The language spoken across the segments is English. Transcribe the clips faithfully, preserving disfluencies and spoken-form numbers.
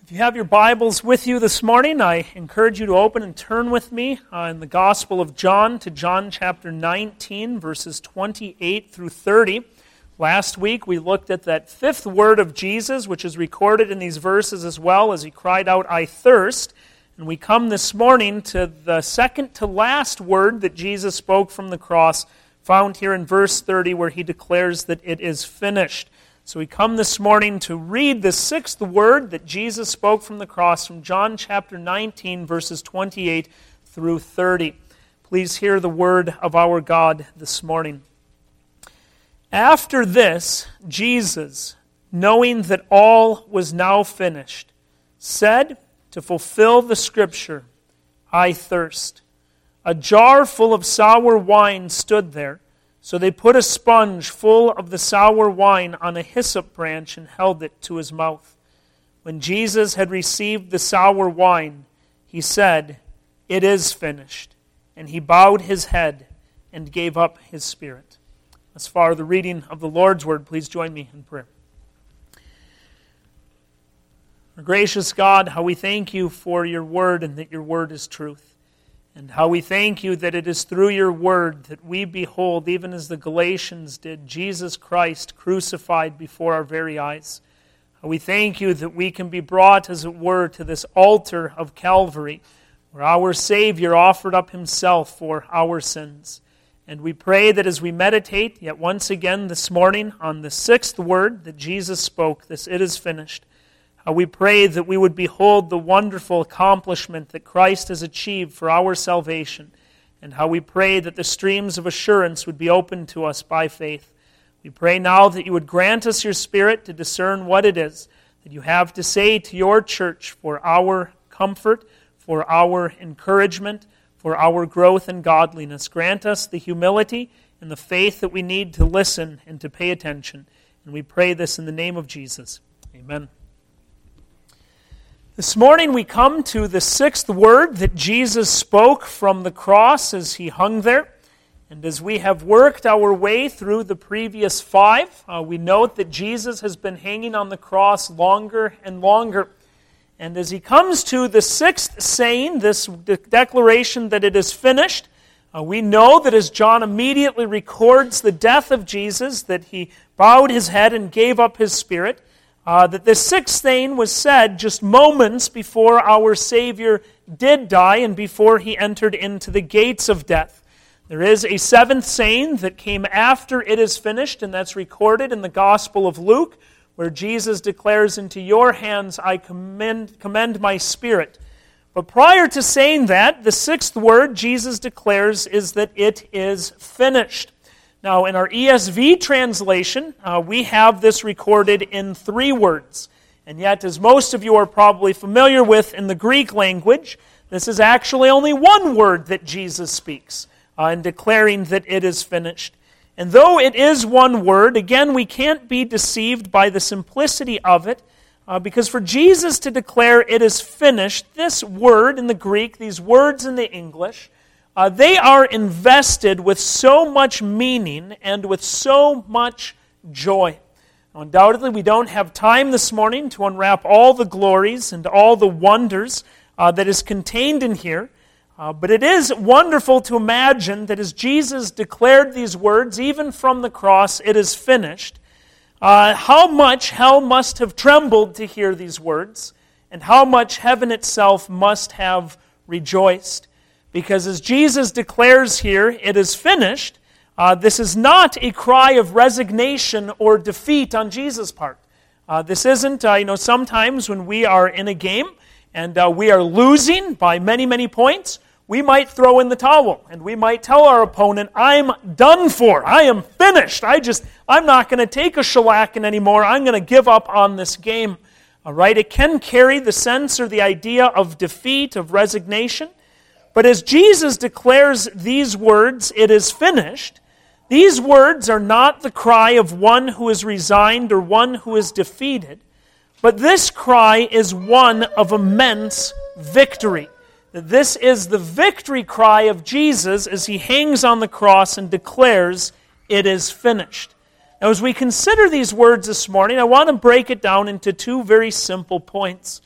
If you have your Bibles with you this morning, I encourage you to open and turn with me uh, in the Gospel of John to John chapter nineteen, verses twenty-eight through thirty. Last week we looked at that fifth word of Jesus, which is recorded in these verses as well, as he cried out, "I thirst." And we come this morning to the second to last word that Jesus spoke from the cross, found here in verse thirty, where he declares that it is finished. So we come this morning to read the sixth word that Jesus spoke from the cross from John chapter nineteen, verses twenty-eight through thirty. Please hear the word of our God this morning. After this, Jesus, knowing that all was now finished, said, to fulfill the scripture, "I thirst." A jar full of sour wine stood there. So they put a sponge full of the sour wine on a hyssop branch and held it to his mouth. When Jesus had received the sour wine, he said, "It is finished." And he bowed his head and gave up his spirit. As far as the reading of the Lord's word, please join me in prayer. Our gracious God, how we thank you for your word and that your word is truth. And how we thank you that it is through your word that we behold, even as the Galatians did, Jesus Christ crucified before our very eyes. How we thank you that we can be brought, as it were, to this altar of Calvary, where our Savior offered up himself for our sins. And we pray that as we meditate yet once again this morning on the sixth word that Jesus spoke, this "it is finished," Uh, we pray that we would behold the wonderful accomplishment that Christ has achieved for our salvation, and how we pray that the streams of assurance would be opened to us by faith. We pray now that you would grant us your Spirit to discern what it is that you have to say to your church for our comfort, for our encouragement, for our growth in godliness. Grant us the humility and the faith that we need to listen and to pay attention. And we pray this in the name of Jesus. Amen. This morning we come to the sixth word that Jesus spoke from the cross as he hung there. And as we have worked our way through the previous five, uh, we note that Jesus has been hanging on the cross longer and longer. And as he comes to the sixth saying, this de- declaration that it is finished, uh, we know that as John immediately records the death of Jesus, that he bowed his head and gave up his spirit, Uh, that this sixth saying was said just moments before our Savior did die and before he entered into the gates of death. There is a seventh saying that came after it is finished, and that's recorded in the Gospel of Luke, where Jesus declares, "Into your hands I commend, commend my spirit." But prior to saying that, the sixth word Jesus declares is that it is finished. Now, in our E S V translation, uh, we have this recorded in three words. And yet, as most of you are probably familiar with in the Greek language, this is actually only one word that Jesus speaks uh, in declaring that it is finished. And though it is one word, again, we can't be deceived by the simplicity of it, uh, because for Jesus to declare it is finished, this word in the Greek, these words in the English, Uh, they are invested with so much meaning and with so much joy. Now, undoubtedly, we don't have time this morning to unwrap all the glories and all the wonders uh, that is contained in here. Uh, but it is wonderful to imagine that as Jesus declared these words, even from the cross, "it is finished," uh, how much hell must have trembled to hear these words, and how much heaven itself must have rejoiced. Because as Jesus declares here, "it is finished," uh, this is not a cry of resignation or defeat on Jesus' part. Uh, this isn't, uh, you know, sometimes when we are in a game and uh, we are losing by many, many points, we might throw in the towel and we might tell our opponent, "I'm done for. I am finished. I just, I'm not going to take a shellacking anymore. I'm going to give up on this game." All right? It can carry the sense or the idea of defeat, of resignation. But as Jesus declares these words, "it is finished," these words are not the cry of one who is resigned or one who is defeated, but this cry is one of immense victory. This is the victory cry of Jesus as he hangs on the cross and declares, "it is finished." Now, as we consider these words this morning, I want to break it down into two very simple points.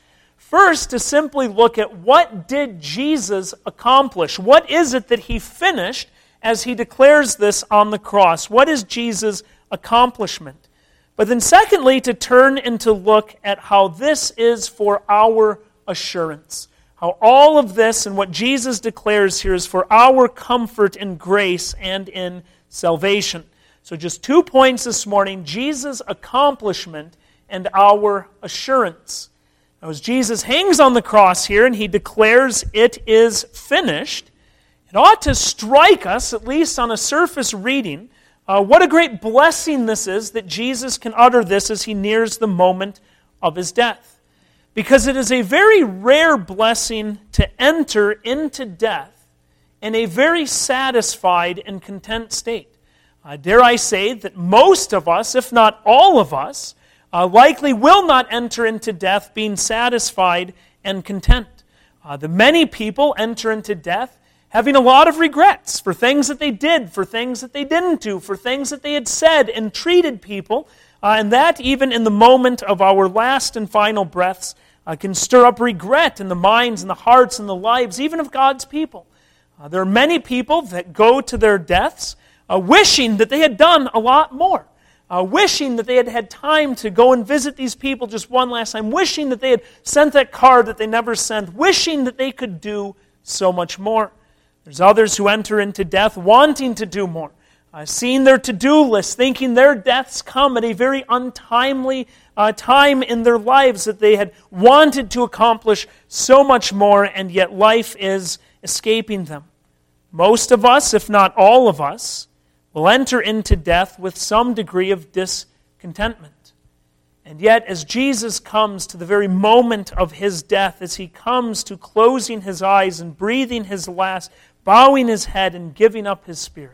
First, to simply look at what did Jesus accomplish? What is it that he finished as he declares this on the cross? What is Jesus' accomplishment? But then secondly, to turn and to look at how this is for our assurance. How all of this and what Jesus declares here is for our comfort in grace and in salvation. So just two points this morning, Jesus' accomplishment and our assurance. Now, as Jesus hangs on the cross here and he declares it is finished, it ought to strike us, at least on a surface reading, uh, what a great blessing this is that Jesus can utter this as he nears the moment of his death. Because it is a very rare blessing to enter into death in a very satisfied and content state. Uh, dare I say that most of us, if not all of us, uh, likely will not enter into death being satisfied and content. Uh, the many people enter into death having a lot of regrets for things that they did, for things that they didn't do, for things that they had said and treated people, uh, and that even in the moment of our last and final breaths uh, can stir up regret in the minds and the hearts and the lives even of God's people. Uh, there are many people that go to their deaths uh, wishing that they had done a lot more. Uh, wishing that they had had time to go and visit these people just one last time. Wishing that they had sent that card that they never sent. Wishing that they could do so much more. There's others who enter into death wanting to do more. Uh, seeing their to-do list, thinking their deaths come at a very untimely uh, time in their lives, that they had wanted to accomplish so much more, and yet life is escaping them. Most of us, if not all of us, will enter into death with some degree of discontentment. And yet, as Jesus comes to the very moment of his death, as he comes to closing his eyes and breathing his last, bowing his head and giving up his spirit,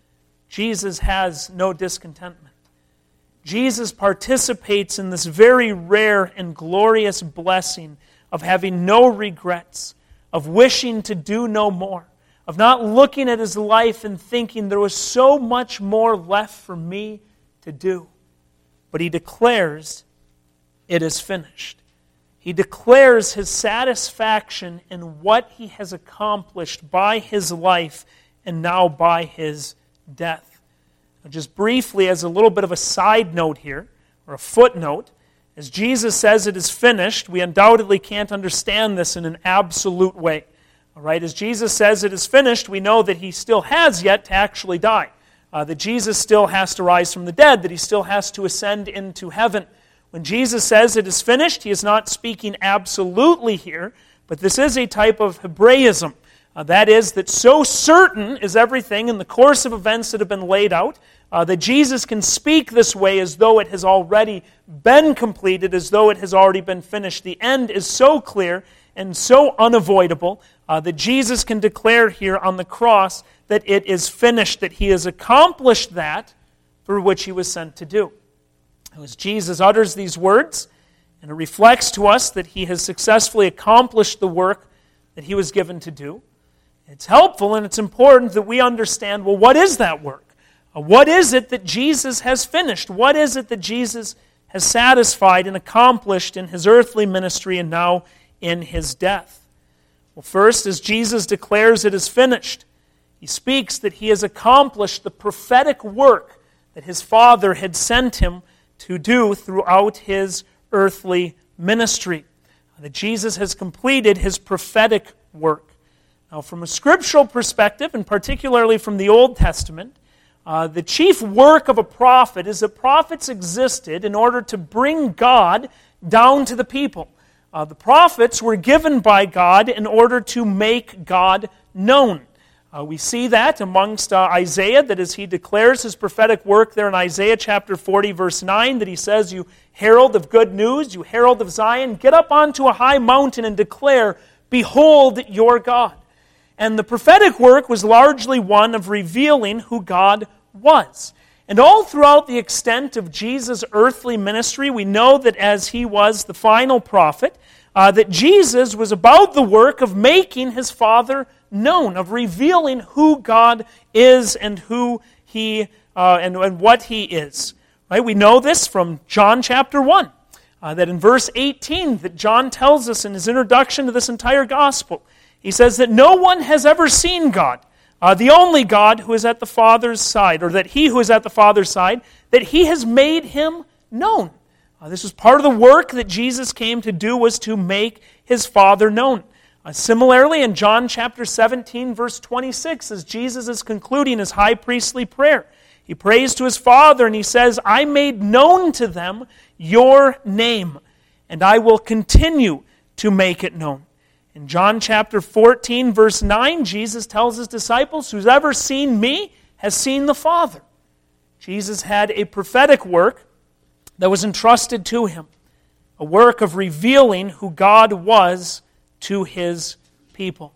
Jesus has no discontentment. Jesus participates in this very rare and glorious blessing of having no regrets, of wishing to do no more, of not looking at his life and thinking there was so much more left for me to do. But he declares, it is finished. He declares his satisfaction in what he has accomplished by his life and now by his death. Now, just briefly, as a little bit of a side note here, or a footnote, as Jesus says it is finished, we undoubtedly can't understand this in an absolute way. All right, as Jesus says it is finished, we know that he still has yet to actually die. Uh, that Jesus still has to rise from the dead, that he still has to ascend into heaven. When Jesus says it is finished, he is not speaking absolutely here, but this is a type of Hebraism. Uh, that is, that so certain is everything in the course of events that have been laid out, uh, that Jesus can speak this way as though it has already been completed, as though it has already been finished. The end is so clear and so unavoidable uh, that Jesus can declare here on the cross that it is finished, that he has accomplished that for which he was sent to do. As Jesus utters these words, and it reflects to us that he has successfully accomplished the work that he was given to do, it's helpful and it's important that we understand, well, what is that work? Uh, what is it that Jesus has finished? What is it that Jesus has satisfied and accomplished in his earthly ministry and now in his death? Well, first, as Jesus declares it is finished, he speaks that he has accomplished the prophetic work that his Father had sent him to do throughout his earthly ministry. That Jesus has completed his prophetic work. Now, from a scriptural perspective, and particularly from the Old Testament, uh, the chief work of a prophet is that prophets existed in order to bring God down to the people. Uh, the prophets were given by God in order to make God known. Uh, we see that amongst uh, Isaiah, that as he declares his prophetic work there in Isaiah chapter forty, verse nine, that he says, you herald of good news, you herald of Zion, get up onto a high mountain and declare, behold your God. And the prophetic work was largely one of revealing who God was. And all throughout the extent of Jesus' earthly ministry, we know that as he was the final prophet, uh, that Jesus was about the work of making his Father known, of revealing who God is and who he uh, and, and what he is. Right? We know this from John chapter one. Uh, that in verse eighteen that John tells us in his introduction to this entire gospel, he says that no one has ever seen God, uh, the only God who is at the Father's side, or that he who is at the Father's side, that he has made him known. Uh, this was part of the work that Jesus came to do, was to make his Father known. Uh, similarly, in John chapter seventeen, verse twenty-six, as Jesus is concluding his high priestly prayer, he prays to his Father and he says, I made known to them your name, and I will continue to make it known. In John chapter fourteen, verse nine, Jesus tells his disciples, who's ever seen me has seen the Father. Jesus had a prophetic work that was entrusted to him, a work of revealing who God was to his people.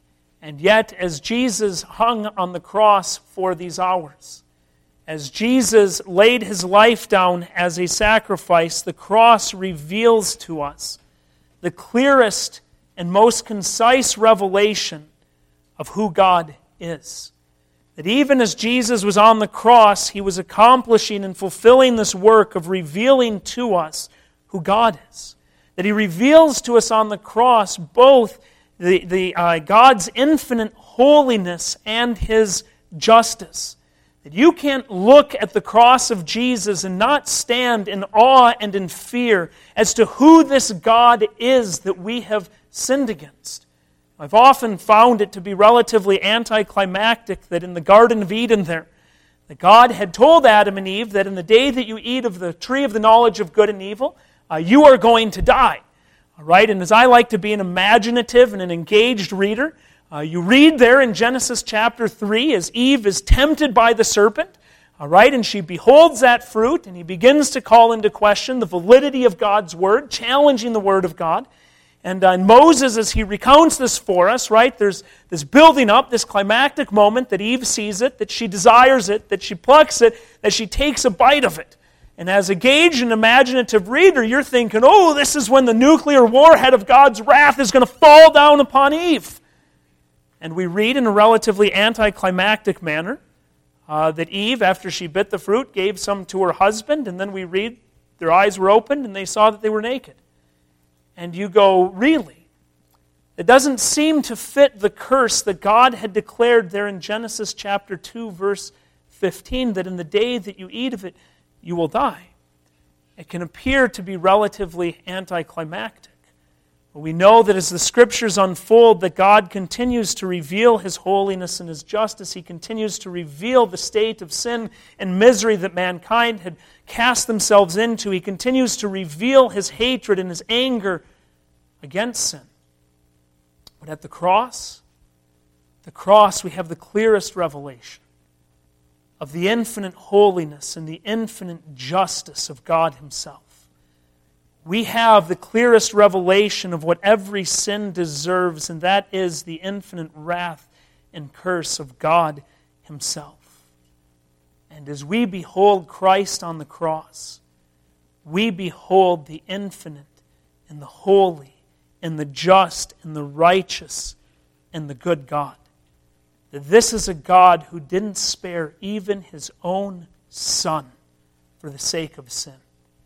And yet, as Jesus hung on the cross for these hours, as Jesus laid his life down as a sacrifice, the cross reveals to us the clearest and most concise revelation of who God is. That even as Jesus was on the cross, he was accomplishing and fulfilling this work of revealing to us who God is. That he reveals to us on the cross both the, the uh, God's infinite holiness and his justice. That you can't look at the cross of Jesus and not stand in awe and in fear as to who this God is that we have sinned against. I've often found it to be relatively anticlimactic that in the Garden of Eden there, that God had told Adam and Eve that in the day that you eat of the tree of the knowledge of good and evil, uh, you are going to die. All right? And as I like to be an imaginative and an engaged reader, uh, you read there in Genesis chapter three as Eve is tempted by the serpent, all right, and she beholds that fruit, and he begins to call into question the validity of God's word, challenging the word of God. And uh, Moses, as he recounts this for us, right, there's this building up, this climactic moment that Eve sees it, that she desires it, that she plucks it, that she takes a bite of it. And as a gauged and imaginative reader, you're thinking, oh, this is when the nuclear warhead of God's wrath is going to fall down upon Eve. And we read in a relatively anticlimactic manner uh, that Eve, after she bit the fruit, gave some to her husband, and then we read their eyes were opened and they saw that they were naked. And you go, really? It doesn't seem to fit the curse that God had declared there in Genesis chapter two, verse fifteen, that in the day that you eat of it, you will die. It can appear to be relatively anticlimactic. But we know that as the Scriptures unfold, that God continues to reveal his holiness and his justice. He continues to reveal the state of sin and misery that mankind had cast themselves into. He continues to reveal his hatred and his anger against sin. But at the cross, the cross, we have the clearest revelation of the infinite holiness and the infinite justice of God himself. We have the clearest revelation of what every sin deserves, and that is the infinite wrath and curse of God himself. And as we behold Christ on the cross, we behold the infinite and the holy and the just and the righteous and the good God. That this is a God who didn't spare even his own Son for the sake of sin.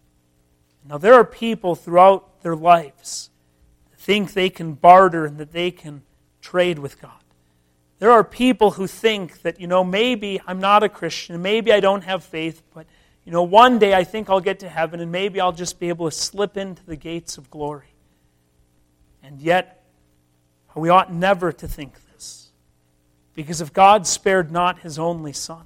Now there are people throughout their lives that think they can barter and that they can trade with God. There are people who think that, you know, maybe I'm not a Christian, maybe I don't have faith, but, you know, one day I think I'll get to heaven and maybe I'll just be able to slip into the gates of glory. And yet, we ought never to think this. Because if God spared not his only Son,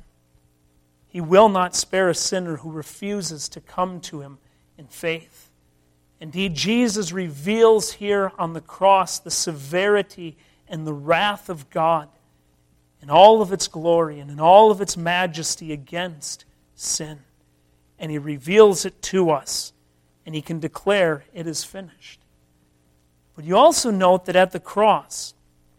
he will not spare a sinner who refuses to come to him in faith. Indeed, Jesus reveals here on the cross the severity and the wrath of God in all of its glory and in all of its majesty against sin. And he reveals it to us, and he can declare it is finished. But you also note that at the cross,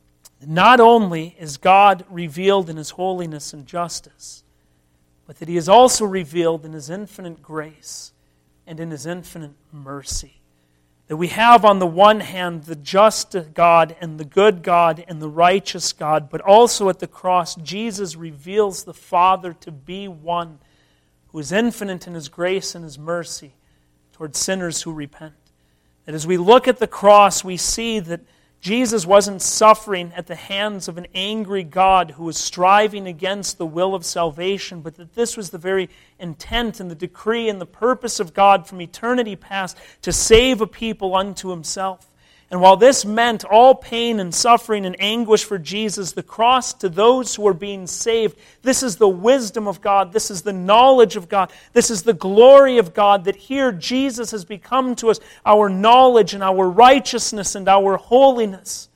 not only is God revealed in his holiness and justice, but that he is also revealed in his infinite grace and in his infinite mercy. That we have on the one hand the just God and the good God and the righteous God, but also at the cross Jesus reveals the Father to be one who is infinite in his grace and his mercy towards sinners who repent. That as we look at the cross, we see that Jesus wasn't suffering at the hands of an angry God who was striving against the will of salvation, but that this was the very intent and the decree and the purpose of God from eternity past to save a people unto himself. And while this meant all pain and suffering and anguish for Jesus, the cross to those who are being saved, this is the wisdom of God, this is the knowledge of God, this is the glory of God, that here Jesus has become to us our knowledge and our righteousness and our holiness.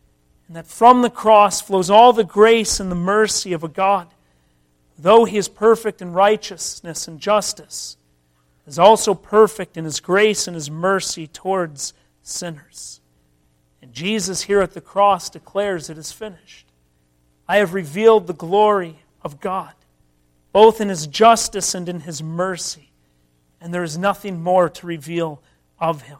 And that from the cross flows all the grace and the mercy of a God, though He is perfect in righteousness and justice, is also perfect in His grace and His mercy towards sinners. And Jesus here at the cross declares it is finished. I have revealed the glory of God, both in His justice and in His mercy, and there is nothing more to reveal of Him.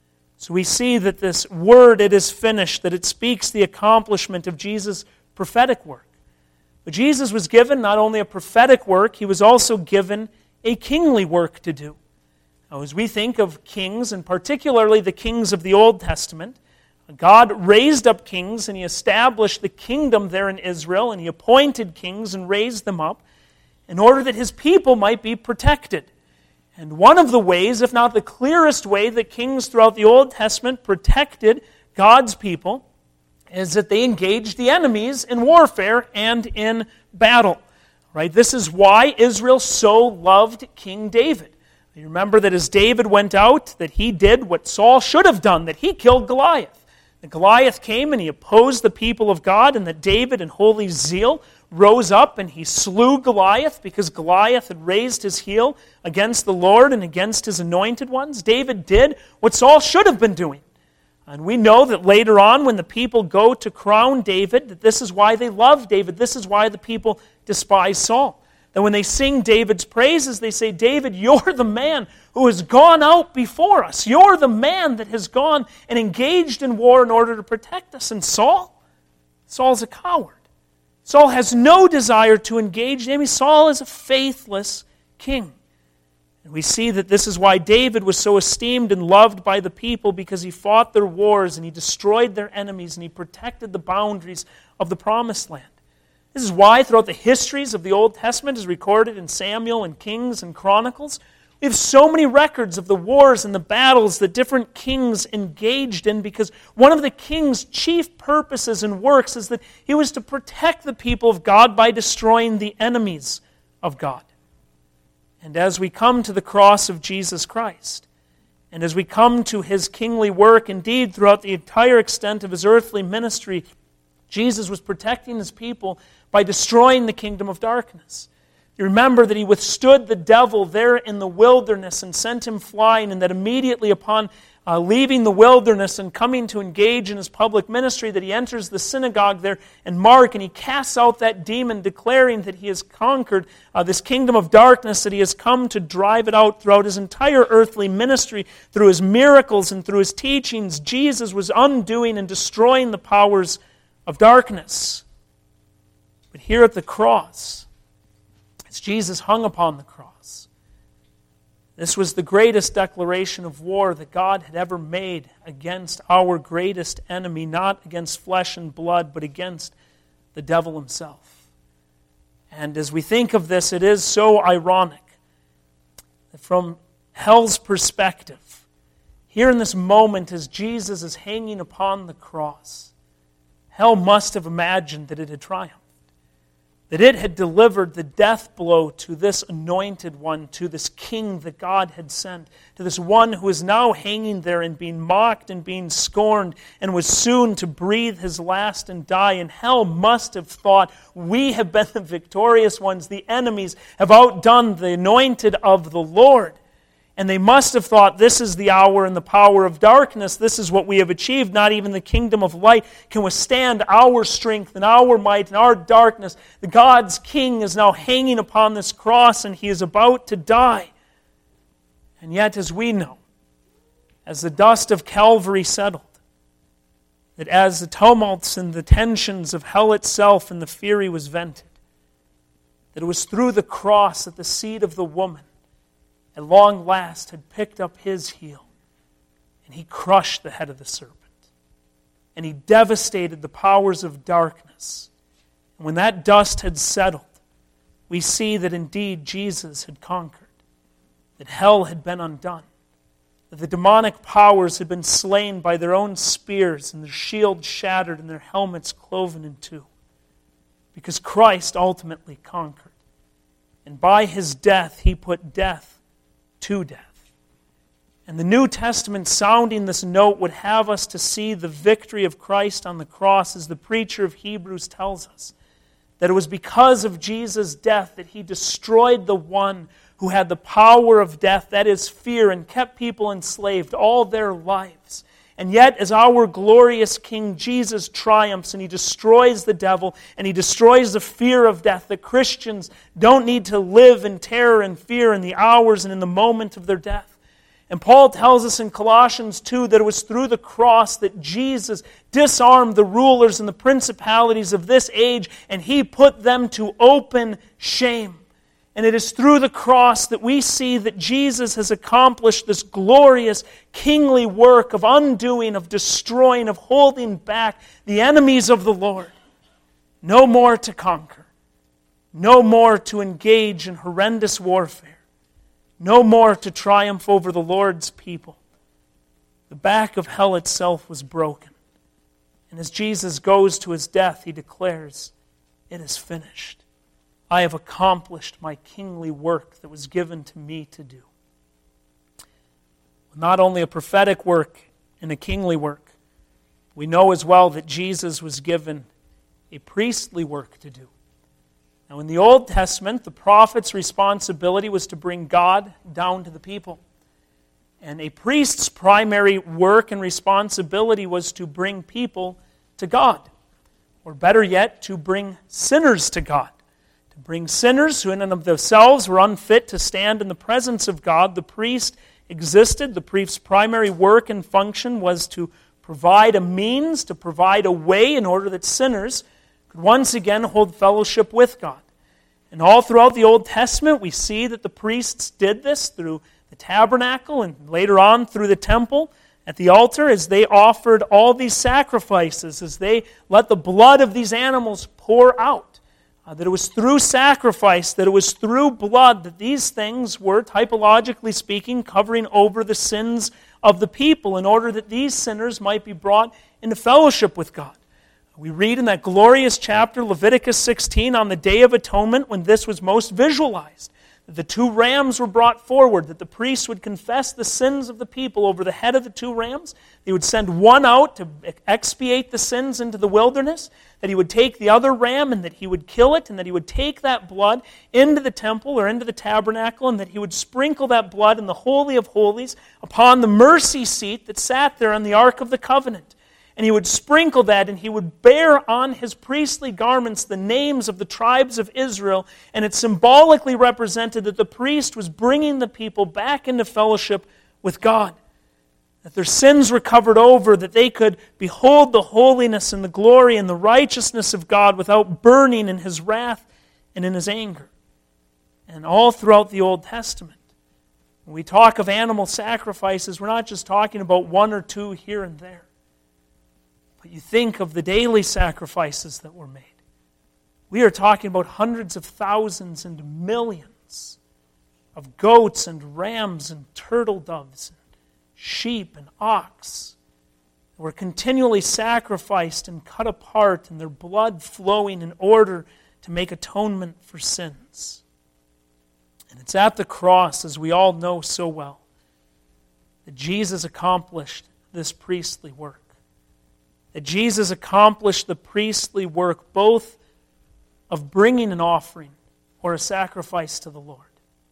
So we see that this word, it is finished, that it speaks the accomplishment of Jesus' prophetic work. But Jesus was given not only a prophetic work, He was also given a kingly work to do. Now, as we think of kings, and particularly the kings of the Old Testament, God raised up kings and He established the kingdom there in Israel, and He appointed kings and raised them up in order that His people might be protected. And one of the ways, if not the clearest way, that kings throughout the Old Testament protected God's people is that they engaged the enemies in warfare and in battle. Right? This is why Israel so loved King David. You remember that as David went out, that he did what Saul should have done, that he killed Goliath. And Goliath came and he opposed the people of God, and that David in holy zeal rose up and he slew Goliath because Goliath had raised his heel against the Lord and against His anointed ones. David did what Saul should have been doing. And we know that later on when the people go to crown David, that this is why they love David. This is why the people despise Saul. That when they sing David's praises, they say, David, you're the man who has gone out before us. You're the man that has gone and engaged in war in order to protect us. And Saul? Saul's a coward. Saul has no desire to engage. Maybe Saul is a faithless king. And we see that this is why David was so esteemed and loved by the people, because he fought their wars and he destroyed their enemies and he protected the boundaries of the promised land. This is why throughout the histories of the Old Testament, as recorded in Samuel and Kings and Chronicles, we have so many records of the wars and the battles that different kings engaged in, because one of the king's chief purposes and works is that he was to protect the people of God by destroying the enemies of God. And as we come to the cross of Jesus Christ, and as we come to His kingly work, indeed throughout the entire extent of His earthly ministry, Jesus was protecting His people by destroying the kingdom of darkness. You remember that He withstood the devil there in the wilderness and sent him flying, and that immediately upon uh, leaving the wilderness and coming to engage in His public ministry, that He enters the synagogue there in Mark and He casts out that demon, declaring that He has conquered uh, this kingdom of darkness, that He has come to drive it out. Throughout His entire earthly ministry, through His miracles and through His teachings, Jesus was undoing and destroying the powers of darkness. But here at the cross, as Jesus hung upon the cross, this was the greatest declaration of war that God had ever made against our greatest enemy, not against flesh and blood, but against the devil himself. And as we think of this, it is so ironic that from hell's perspective, here in this moment as Jesus is hanging upon the cross, hell must have imagined that it had triumphed, that it had delivered the death blow to this anointed one, to this king that God had sent, to this one who is now hanging there and being mocked and being scorned and was soon to breathe his last and die. And hell must have thought, we have been the victorious ones. The enemies have outdone the anointed of the Lord. And they must have thought, this is the hour and the power of darkness. This is what we have achieved. Not even the kingdom of light can withstand our strength and our might and our darkness. The God's King is now hanging upon this cross and He is about to die. And yet, as we know, as the dust of Calvary settled, that as the tumults and the tensions of hell itself and the fury was vented, that it was through the cross at the seat of the woman at long last had picked up his heel, and he crushed the head of the serpent. And he devastated the powers of darkness. And when that dust had settled, we see that indeed Jesus had conquered, that hell had been undone, that the demonic powers had been slain by their own spears and their shields shattered and their helmets cloven in two. Because Christ ultimately conquered. And by his death, he put death to death. And the New Testament, sounding this note, would have us to see the victory of Christ on the cross, as the preacher of Hebrews tells us, that it was because of Jesus' death that he destroyed the one who had the power of death, that is fear, and kept people enslaved all their lives. And yet, as our glorious King Jesus triumphs and he destroys the devil and he destroys the fear of death, the Christians don't need to live in terror and fear in the hours and in the moment of their death. And Paul tells us in Colossians two that it was through the cross that Jesus disarmed the rulers and the principalities of this age, and he put them to open shame. And it is through the cross that we see that Jesus has accomplished this glorious kingly work of undoing, of destroying, of holding back the enemies of the Lord. No more to conquer. No more to engage in horrendous warfare. No more to triumph over the Lord's people. The back of hell itself was broken. And as Jesus goes to his death, he declares, "It is finished. I have accomplished my kingly work that was given to me to do." Not only a prophetic work and a kingly work, we know as well that Jesus was given a priestly work to do. Now, in the Old Testament, the prophet's responsibility was to bring God down to the people. And a priest's primary work and responsibility was to bring people to God. Or better yet, to bring sinners to God. To bring sinners who in and of themselves were unfit to stand in the presence of God. The priest existed. The priest's primary work and function was to provide a means, to provide a way in order that sinners could once again hold fellowship with God. And all throughout the Old Testament, we see that the priests did this through the tabernacle and later on through the temple at the altar as they offered all these sacrifices, as they let the blood of these animals pour out. Uh, that it was through sacrifice, that it was through blood that these things were, typologically speaking, covering over the sins of the people in order that these sinners might be brought into fellowship with God. We read in that glorious chapter, Leviticus sixteen, on the Day of Atonement, when this was most visualized, that the two rams were brought forward, that the priests would confess the sins of the people over the head of the two rams. They would send one out to expiate the sins into the wilderness, that he would take the other ram and that he would kill it, and that he would take that blood into the temple or into the tabernacle, and that he would sprinkle that blood in the Holy of Holies upon the mercy seat that sat there on the Ark of the Covenant. And he would sprinkle that, and he would bear on his priestly garments the names of the tribes of Israel, and it symbolically represented that the priest was bringing the people back into fellowship with God. That their sins were covered over, that they could behold the holiness and the glory and the righteousness of God without burning in his wrath and in his anger. And all throughout the Old Testament, when we talk of animal sacrifices, we're not just talking about one or two here and there. But you think of the daily sacrifices that were made. We are talking about hundreds of thousands and millions of goats and rams and turtle doves and sheep and ox that were continually sacrificed and cut apart and their blood flowing in order to make atonement for sins. And it's at the cross, as we all know so well, that Jesus accomplished this priestly work. That Jesus accomplished the priestly work both of bringing an offering or a sacrifice to the Lord,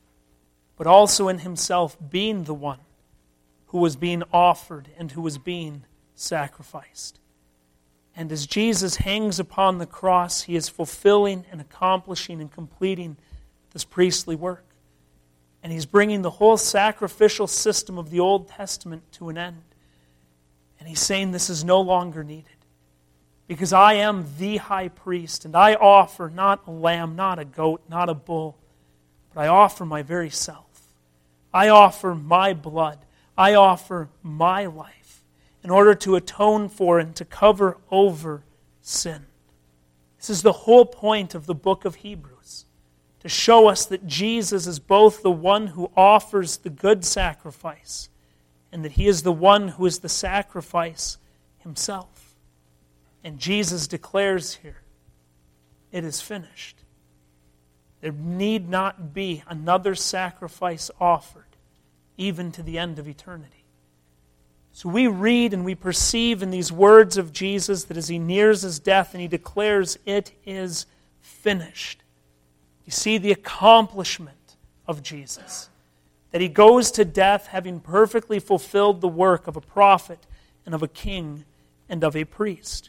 but also in himself being the one who was being offered and who was being sacrificed. And as Jesus hangs upon the cross, he is fulfilling and accomplishing and completing this priestly work. And he's bringing the whole sacrificial system of the Old Testament to an end. And he's saying this is no longer needed. Because I am the high priest, and I offer not a lamb, not a goat, not a bull, but I offer my very self. I offer my blood. I offer my life in order to atone for and to cover over sin. This is the whole point of the book of Hebrews, to show us that Jesus is both the one who offers the good sacrifice and that he is the one who is the sacrifice himself. And Jesus declares here, it is finished. There need not be another sacrifice offered, even to the end of eternity. So we read and we perceive in these words of Jesus that as he nears his death and he declares, it is finished. You see the accomplishment of Jesus. That he goes to death having perfectly fulfilled the work of a prophet and of a king and of a priest.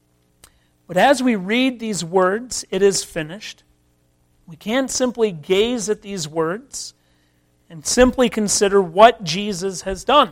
But as we read these words, it is finished, we can't simply gaze at these words and simply consider what Jesus has done.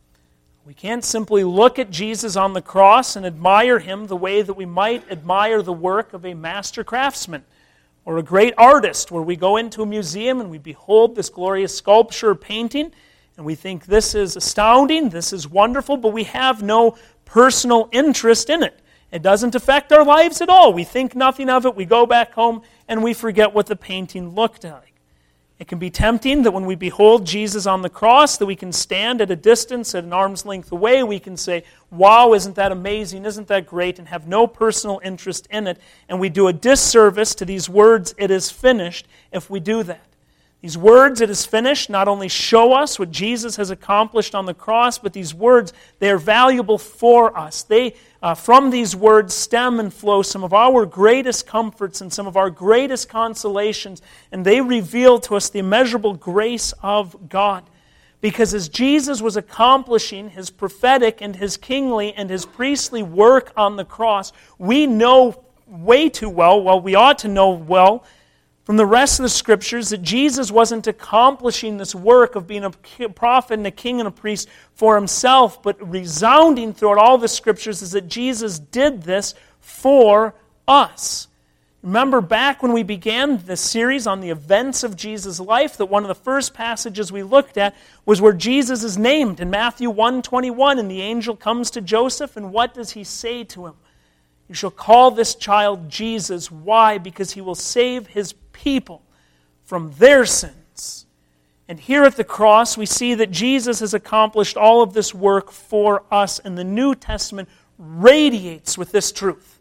We can't simply look at Jesus on the cross and admire him the way that we might admire the work of a master craftsman or a great artist, where we go into a museum and we behold this glorious sculpture or painting and we think this is astounding, this is wonderful, but we have no personal interest in it. It doesn't affect our lives at all. We think nothing of it. We go back home and we forget what the painting looked like. It can be tempting that when we behold Jesus on the cross, that we can stand at a distance, at an arm's length away. We can say, wow, isn't that amazing? Isn't that great? And have no personal interest in it. And we do a disservice to these words, it is finished, if we do that. These words, it is finished, not only show us what Jesus has accomplished on the cross, but these words, they are valuable for us. They, uh, from these words stem and flow some of our greatest comforts and some of our greatest consolations, and they reveal to us the immeasurable grace of God. Because as Jesus was accomplishing his prophetic and his kingly and his priestly work on the cross, we know way too well, well, we ought to know well, from the rest of the Scriptures, that Jesus wasn't accomplishing this work of being a prophet and a king and a priest for himself, but resounding throughout all the Scriptures is that Jesus did this for us. Remember back when we began this series on the events of Jesus' life, that one of the first passages we looked at was where Jesus is named in Matthew one twenty-one, and the angel comes to Joseph, and what does he say to him? You shall call this child Jesus. Why? Because he will save his people from their sins. And here at the cross, we see that Jesus has accomplished all of this work for us, and the New Testament radiates with this truth.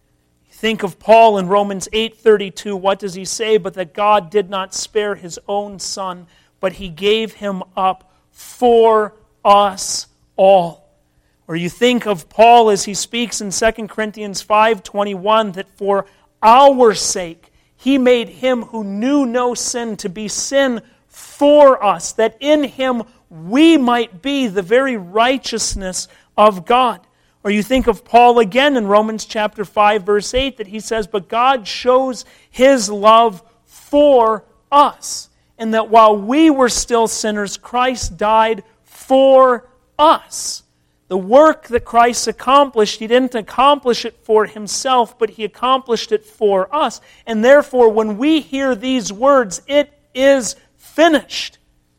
Think of Paul in Romans eight thirty-two. What does he say? But that God did not spare his own Son, but he gave him up for us all. Or you think of Paul as he speaks in Second Corinthians five twenty-one, that for our sake he made him who knew no sin to be sin for us, that in him we might be the very righteousness of God. Or you think of Paul again in Romans chapter five, verse eight, that he says, but God shows his love for us, and that while we were still sinners, Christ died for us. The work that Christ accomplished, he didn't accomplish it for himself, but he accomplished it for us. And therefore, when we hear these words, it is finished,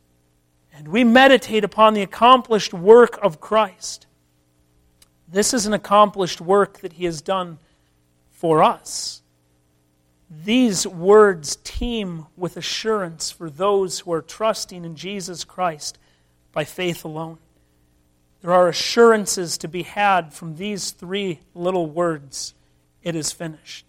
and we meditate upon the accomplished work of Christ, this is an accomplished work that he has done for us. These words teem with assurance for those who are trusting in Jesus Christ by faith alone. There are assurances to be had from these three little words, it is finished.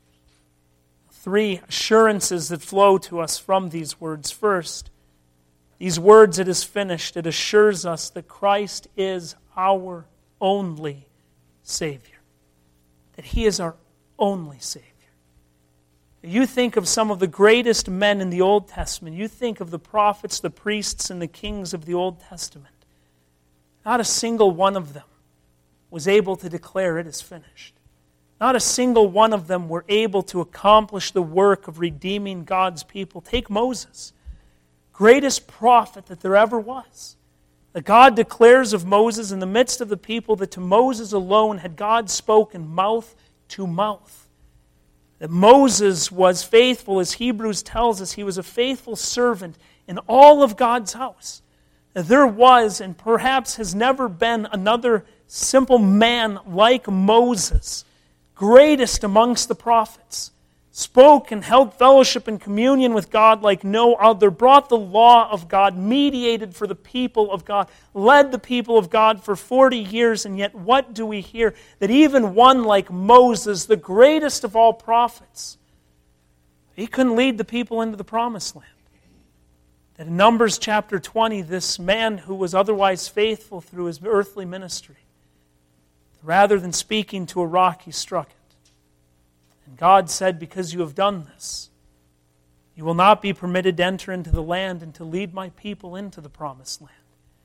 Three assurances that flow to us from these words. First, these words, it is finished, it assures us that Christ is our only Savior. That he is our only Savior. You think of some of the greatest men in the Old Testament. You think of the prophets, the priests, and the kings of the Old Testament. Not a single one of them was able to declare it is finished. Not a single one of them were able to accomplish the work of redeeming God's people. Take Moses, greatest prophet that there ever was. That God declares of Moses in the midst of the people that to Moses alone had God spoken mouth to mouth. That Moses was faithful, as Hebrews tells us, he was a faithful servant in all of God's house. There was, and perhaps has never been, another simple man like Moses, greatest amongst the prophets, spoke and held fellowship and communion with God like no other, brought the law of God, mediated for the people of God, led the people of God for forty years, and yet what do we hear? That even one like Moses, the greatest of all prophets, he couldn't lead the people into the promised land. That in Numbers chapter twenty, this man who was otherwise faithful through his earthly ministry, rather than speaking to a rock, he struck it. And God said, because you have done this, you will not be permitted to enter into the land and to lead my people into the promised land.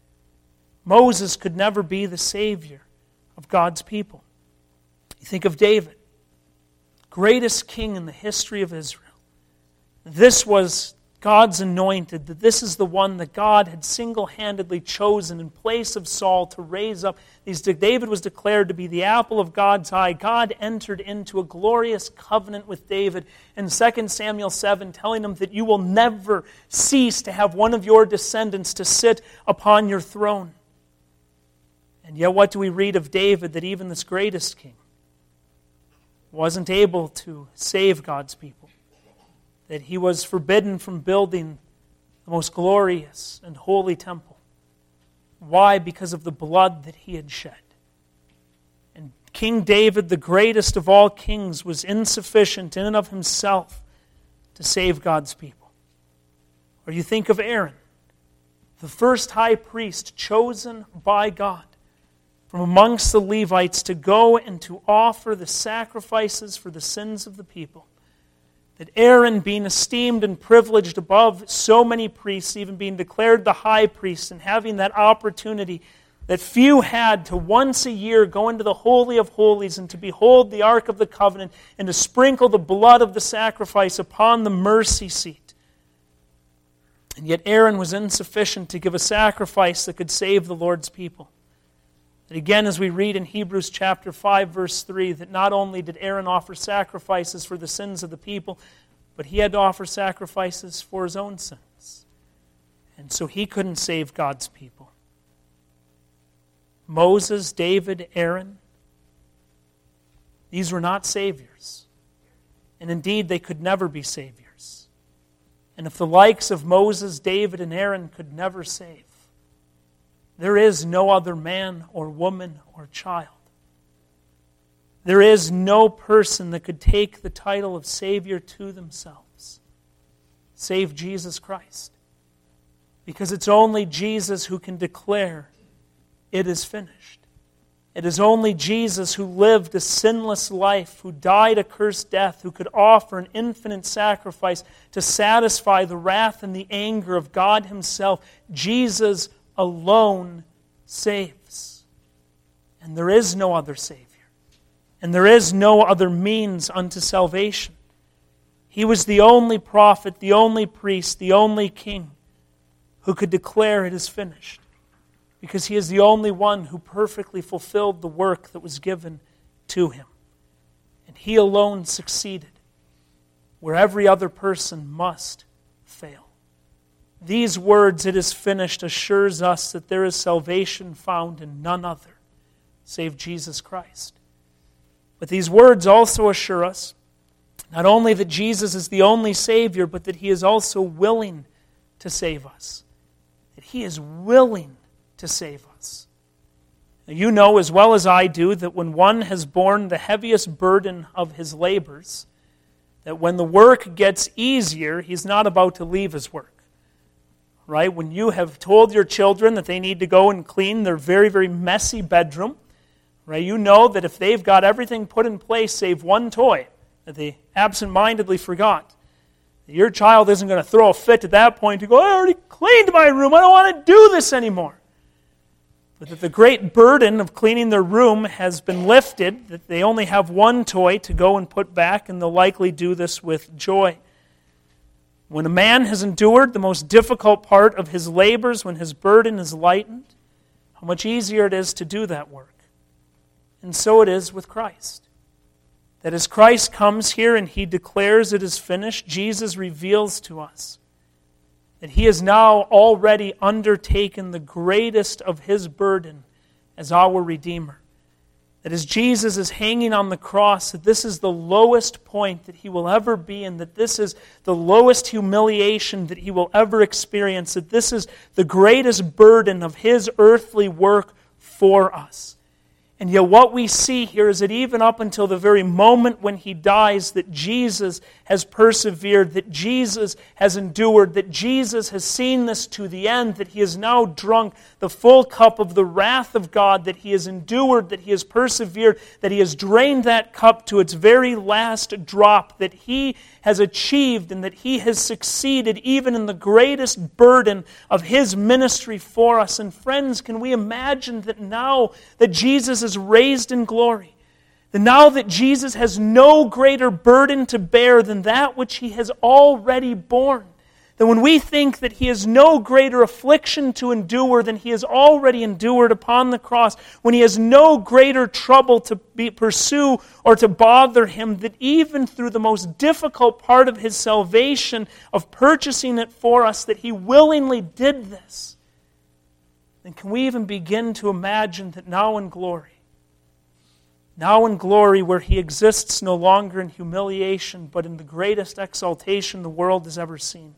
Moses could never be the Savior of God's people. You think of David, greatest king in the history of Israel. This was God's anointed, that this is the one that God had single-handedly chosen in place of Saul to raise up. These, David was declared to be the apple of God's eye. God entered into a glorious covenant with David in Second Samuel seven, telling him that you will never cease to have one of your descendants to sit upon your throne. And yet what do we read of David? That even this greatest king wasn't able to save God's people. That he was forbidden from building the most glorious and holy temple. Why? Because of the blood that he had shed. And King David, the greatest of all kings, was insufficient in and of himself to save God's people. Or you think of Aaron, the first high priest chosen by God from amongst the Levites to go and to offer the sacrifices for the sins of the people. That Aaron, being esteemed and privileged above so many priests, even being declared the high priest and having that opportunity that few had to once a year go into the Holy of Holies and to behold the Ark of the Covenant and to sprinkle the blood of the sacrifice upon the mercy seat. And yet Aaron was insufficient to give a sacrifice that could save the Lord's people. And again, as we read in Hebrews chapter five, verse three, that not only did Aaron offer sacrifices for the sins of the people, but he had to offer sacrifices for his own sins. And so he couldn't save God's people. Moses, David, Aaron, these were not saviors. And indeed, they could never be saviors. And if the likes of Moses, David, and Aaron could never save, there is no other man or woman or child. There is no person that could take the title of Savior to themselves, save Jesus Christ. Because it's only Jesus who can declare, it is finished. It is only Jesus who lived a sinless life, who died a cursed death, who could offer an infinite sacrifice to satisfy the wrath and the anger of God Himself. Jesus alone saves. And there is no other Savior. And there is no other means unto salvation. He was the only prophet, the only priest, the only king who could declare it is finished. Because He is the only one who perfectly fulfilled the work that was given to Him. And He alone succeeded, where every other person must fail. These words, it is finished, assures us that there is salvation found in none other save Jesus Christ. But these words also assure us not only that Jesus is the only Savior, but that He is also willing to save us. That He is willing to save us. Now, you know as well as I do that when one has borne the heaviest burden of his labors, that when the work gets easier, he's not about to leave his work. Right? When you have told your children that they need to go and clean their very, very messy bedroom, right? You know that if they've got everything put in place save one toy that they absent-mindedly forgot, your child isn't going to throw a fit at that point to go, I already cleaned my room, I don't want to do this anymore. But that the great burden of cleaning their room has been lifted, that they only have one toy to go and put back, and they'll likely do this with joy. When a man has endured the most difficult part of his labors, when his burden is lightened, how much easier it is to do that work. And so it is with Christ. That as Christ comes here and He declares it is finished, Jesus reveals to us that he has now already undertaken the greatest of his burden as our Redeemer. That as Jesus is hanging on the cross, that this is the lowest point that he will ever be in, that this is the lowest humiliation that he will ever experience, that this is the greatest burden of his earthly work for us. And yet what we see here is that even up until the very moment when he dies, that Jesus has persevered, that Jesus has endured, that Jesus has seen this to the end, that he has now drunk the full cup of the wrath of God, that he has endured, that he has persevered, that he has drained that cup to its very last drop, that he has achieved and that he has succeeded even in the greatest burden of his ministry for us. And friends, can we imagine that now that Jesus is raised in glory, that now that Jesus has no greater burden to bear than that which he has already borne, that when we think that he has no greater affliction to endure than he has already endured upon the cross, when he has no greater trouble to be, pursue or to bother him, that even through the most difficult part of his salvation, of purchasing it for us, that he willingly did this, then can we even begin to imagine that now in glory, now in glory where he exists no longer in humiliation, but in the greatest exaltation the world has ever seen,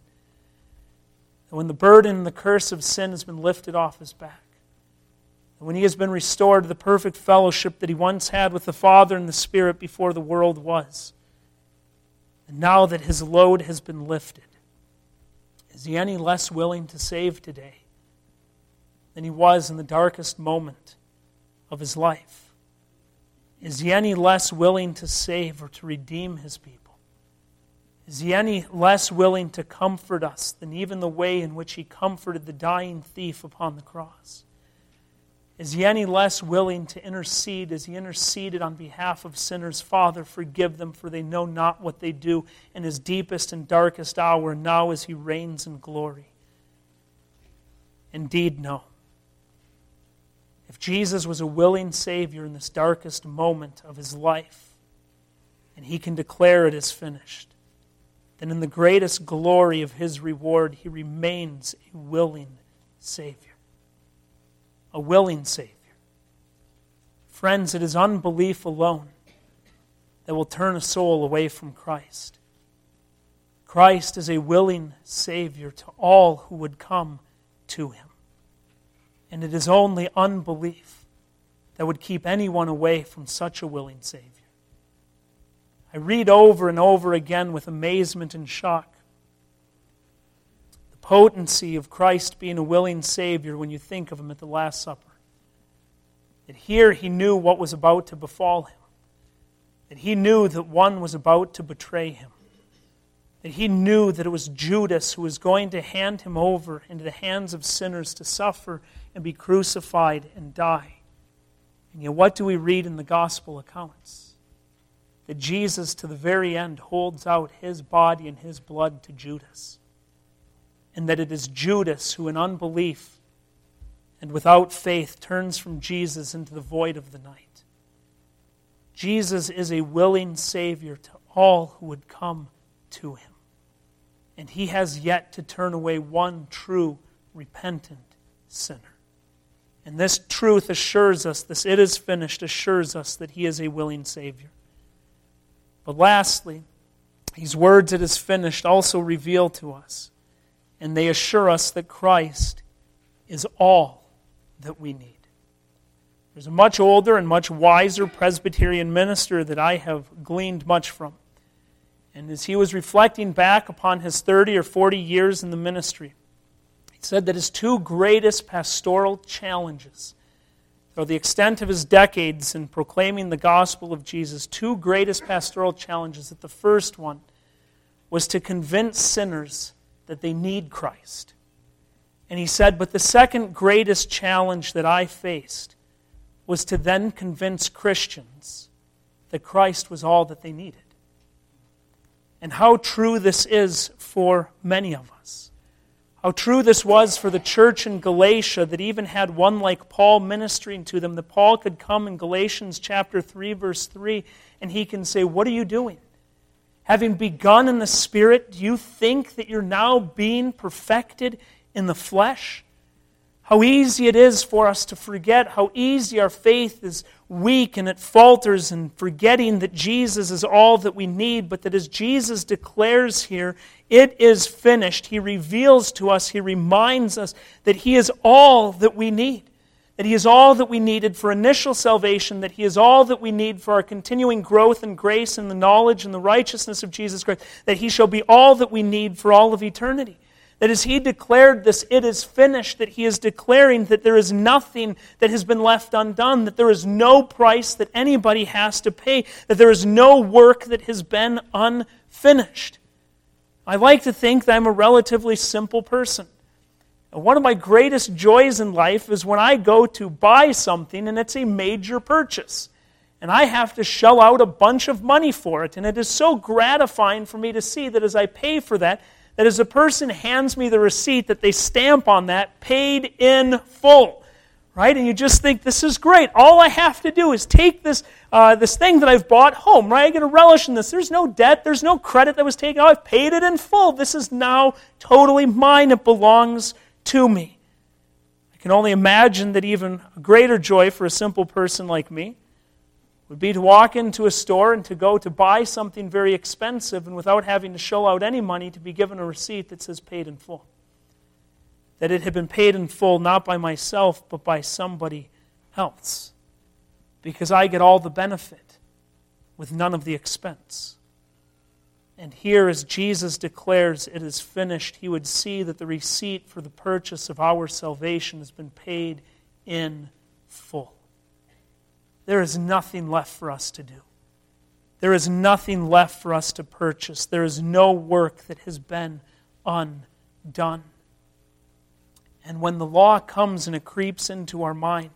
and when the burden and the curse of sin has been lifted off his back, and when he has been restored to the perfect fellowship that he once had with the Father and the Spirit before the world was, and now that his load has been lifted, is he any less willing to save today than he was in the darkest moment of his life? Is he any less willing to save or to redeem his people? Is he any less willing to comfort us than even the way in which he comforted the dying thief upon the cross? Is he any less willing to intercede as he interceded on behalf of sinners? Father, forgive them, for they know not what they do, in his deepest and darkest hour, now as he reigns in glory? Indeed, no. If Jesus was a willing Savior in this darkest moment of his life, and he can declare it is finished, then in the greatest glory of his reward, he remains a willing Savior. A willing Savior. Friends, it is unbelief alone that will turn a soul away from Christ. Christ is a willing Savior to all who would come to him. And it is only unbelief that would keep anyone away from such a willing Savior. I read over and over again with amazement and shock the potency of Christ being a willing Savior when you think of him at the Last Supper. That here he knew what was about to befall him. That he knew that one was about to betray him. That he knew that it was Judas who was going to hand him over into the hands of sinners to suffer and be crucified and die. And yet what do we read in the gospel accounts? That Jesus to the very end holds out his body and his blood to Judas. And that it is Judas who in unbelief and without faith turns from Jesus into the void of the night. Jesus is a willing Savior to all who would come to him. And he has yet to turn away one true, repentant sinner. And this truth assures us, this it is finished, assures us that he is a willing Savior. But lastly, these words, it is finished, also reveal to us, and they assure us that Christ is all that we need. There's a much older and much wiser Presbyterian minister that I have gleaned much from. And as he was reflecting back upon his thirty or forty years in the ministry, he said that his two greatest pastoral challenges, or the extent of his decades in proclaiming the gospel of Jesus, two greatest pastoral challenges, that the first one was to convince sinners that they need Christ. And he said, but the second greatest challenge that I faced was to then convince Christians that Christ was all that they needed. And how true this is for many of us. How true this was for the church in Galatia that even had one like Paul ministering to them, that Paul could come in Galatians chapter three, verse three, and he can say, what are you doing? Having begun in the Spirit, do you think that you're now being perfected in the flesh? How easy it is for us to forget, how easy our faith is weak and it falters in forgetting that Jesus is all that we need, but that as Jesus declares here, it is finished. He reveals to us, He reminds us that He is all that we need. That He is all that we needed for initial salvation, that He is all that we need for our continuing growth and grace and the knowledge and the righteousness of Jesus Christ, that He shall be all that we need for all of eternity. That as He declared this, it is finished, that He is declaring that there is nothing that has been left undone, that there is no price that anybody has to pay, that there is no work that has been unfinished. I like to think that I'm a relatively simple person. And one of my greatest joys in life is when I go to buy something and it's a major purchase. And I have to shell out a bunch of money for it. And it is so gratifying for me to see that as I pay for that, that as a person hands me the receipt, that they stamp on that, paid in full. Right? And you just think, this is great. All I have to do is take this uh, this thing that I've bought home. Right? I get a relish in this. There's no debt. There's no credit that was taken out. I've paid it in full. This is now totally mine. It belongs to me. I can only imagine that even a greater joy for a simple person like me would be to walk into a store and to go to buy something very expensive and without having to shell out any money to be given a receipt that says paid in full. That it had been paid in full not by myself but by somebody else. Because I get all the benefit with none of the expense. And here as Jesus declares it is finished, He would see that the receipt for the purchase of our salvation has been paid in full. There is nothing left for us to do. There is nothing left for us to purchase. There is no work that has been undone. And when the law comes and it creeps into our mind,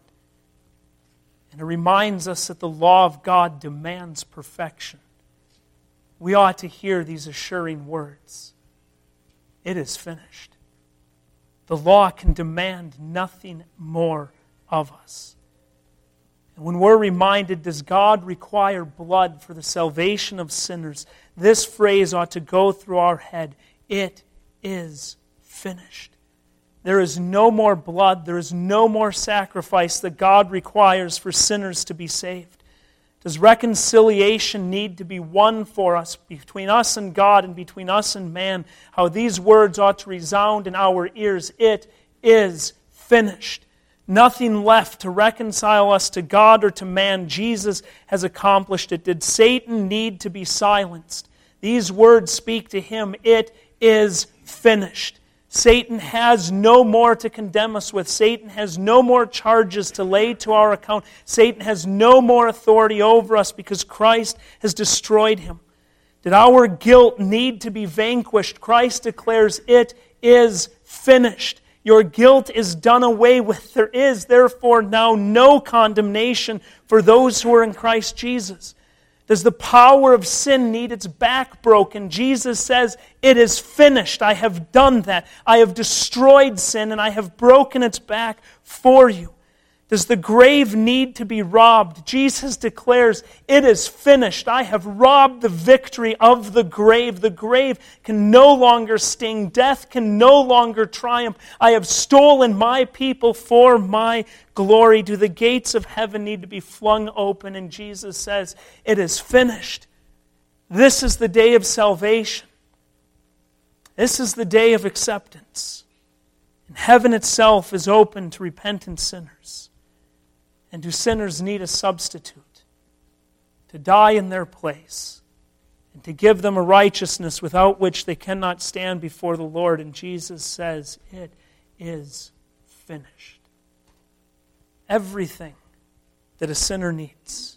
and it reminds us that the law of God demands perfection, we ought to hear these assuring words. It is finished. The law can demand nothing more of us. And when we're reminded, does God require blood for the salvation of sinners? This phrase ought to go through our head. It is finished. There is no more blood. There is no more sacrifice that God requires for sinners to be saved. Does reconciliation need to be won for us between us and God and between us and man? How these words ought to resound in our ears. It is finished. Nothing left to reconcile us to God or to man. Jesus has accomplished it. Did Satan need to be silenced? These words speak to him. It is finished. Satan has no more to condemn us with. Satan has no more charges to lay to our account. Satan has no more authority over us because Christ has destroyed him. Did our guilt need to be vanquished? Christ declares it is finished. Your guilt is done away with. There is, therefore, now no condemnation for those who are in Christ Jesus. Does the power of sin need its back broken? Jesus says, it is finished. I have done that. I have destroyed sin and I have broken its back for you. Does the grave need to be robbed? Jesus declares, it is finished. I have robbed the victory of the grave. The grave can no longer sting. Death can no longer triumph. I have stolen my people for my glory. Do the gates of heaven need to be flung open? And Jesus says, it is finished. This is the day of salvation. This is the day of acceptance. And heaven itself is open to repentant sinners. And do sinners need a substitute to die in their place and to give them a righteousness without which they cannot stand before the Lord? And Jesus says, it is finished. Everything that a sinner needs,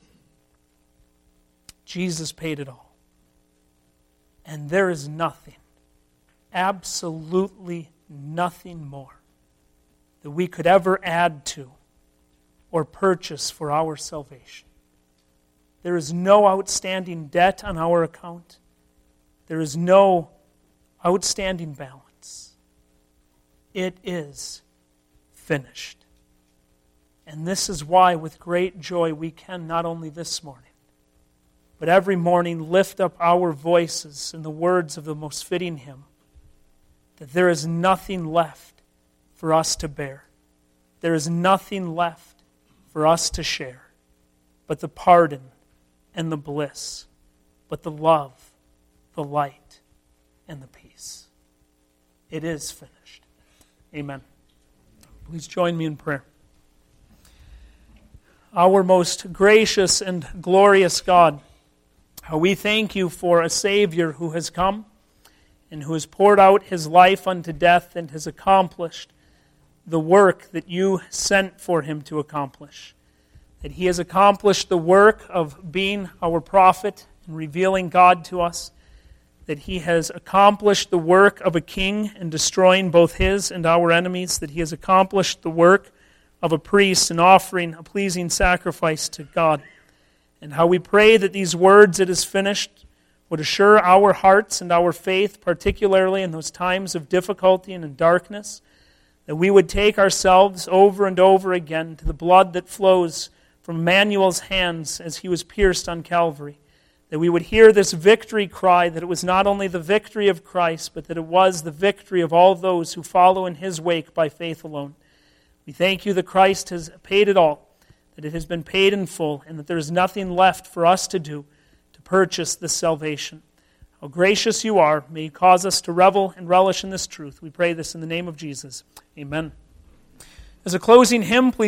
Jesus paid it all. And there is nothing, absolutely nothing more that we could ever add to or purchase for our salvation. There is no outstanding debt on our account. There is no outstanding balance. It is finished. And this is why, with great joy, we can not only this morning, but every morning lift up our voices in the words of the most fitting hymn, that there is nothing left for us to bear. There is nothing left for us to share, but the pardon and the bliss, but the love, the light, and the peace. It is finished. Amen. Please join me in prayer. Our most gracious and glorious God, how we thank you for a Savior who has come and who has poured out his life unto death and has accomplished the work that you sent for him to accomplish. That he has accomplished the work of being our prophet and revealing God to us. That he has accomplished the work of a king in destroying both his and our enemies. That he has accomplished the work of a priest in offering a pleasing sacrifice to God. And how we pray that these words, "it is finished," would assure our hearts and our faith, particularly in those times of difficulty and in darkness, that we would take ourselves over and over again to the blood that flows from Emmanuel's hands as he was pierced on Calvary, that we would hear this victory cry, that it was not only the victory of Christ, but that it was the victory of all those who follow in his wake by faith alone. We thank you that Christ has paid it all, that it has been paid in full, and that there is nothing left for us to do to purchase this salvation. How gracious you are. May you cause us to revel and relish in this truth. We pray this in the name of Jesus. Amen. As a closing hymn, please